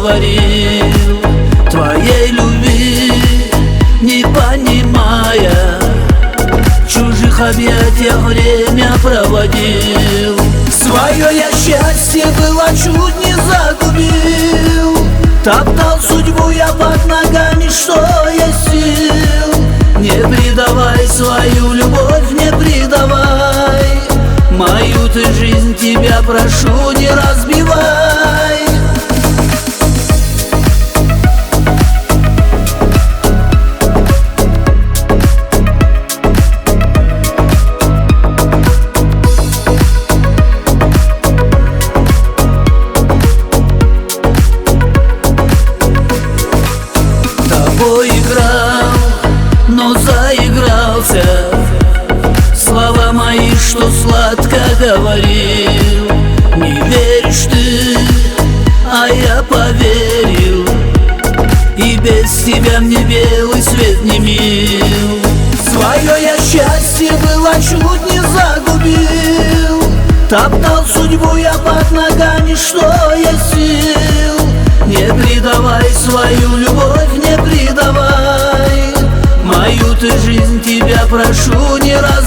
говорил твоей любви, не понимая, в чужих объятиях время проводил. Свое я счастье было чуть не загубил, топтал судьбу я под ногами, что есть сил. Не предавай свою любовь, не предавай мою ты жизнь, тебя прошу, не разбивай. Тобой играл, но заигрался, слова мои, что сладко говорил. Не веришь ты, а я поверил, и без тебя мне белый свет не мил. Свое я счастье было чуть не загубил, топтал судьбу я под ногами, что есть сил. Не предавай свою любовь, не предавай мою ты жизнь, тебя прошу, не разбивай.